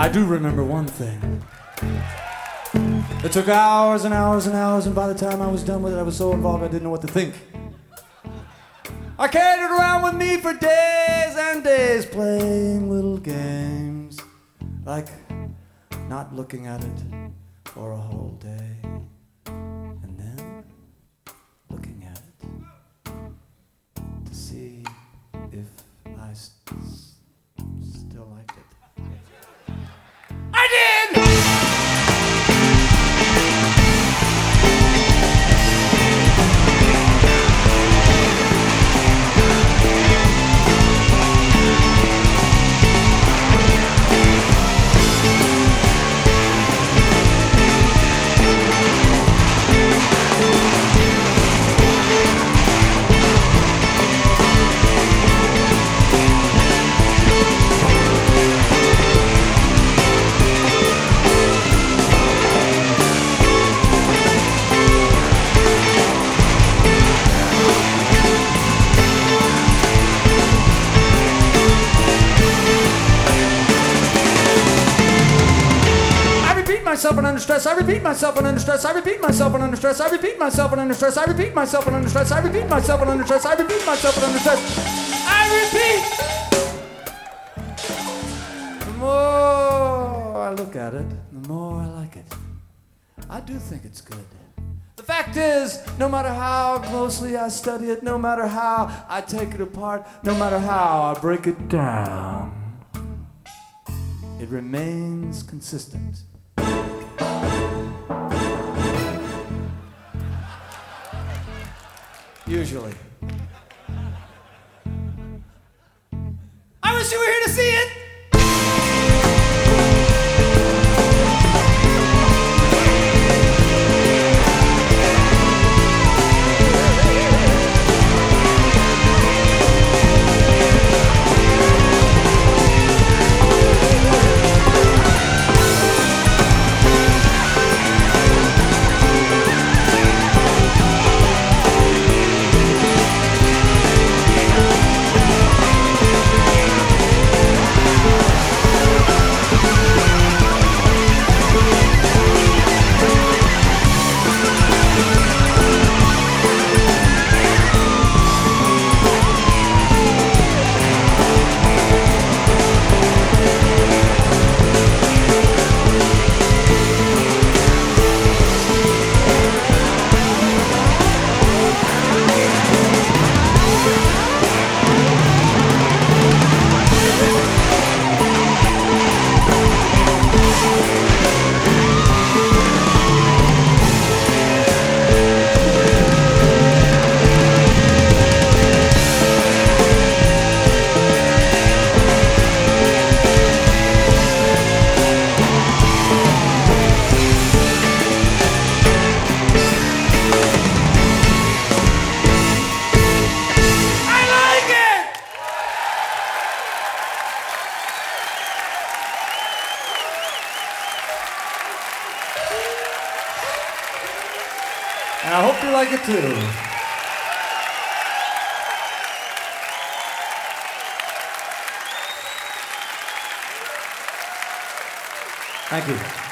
I do remember one thing. It took hours and hours and hours, and by the time I was done with it, I was so involved I didn't know what to think. I carried it around with me for days and days, playing little games, like not looking at it for a whole day, and then looking at it to see if I still liked it. I did! Myself and under stress, I repeat myself and under stress, I repeat myself and under stress, I repeat myself and under stress, I repeat myself and under stress, I repeat myself and under stress, I repeat myself and under stress, I repeat. The more I look at it, the more I like it. I do think it's good. The fact is, no matter how closely I study it, no matter how I take it apart, no matter how I break it down, it remains consistent. Usually. I wish you were here to see it! And I hope you like it too. Thank you.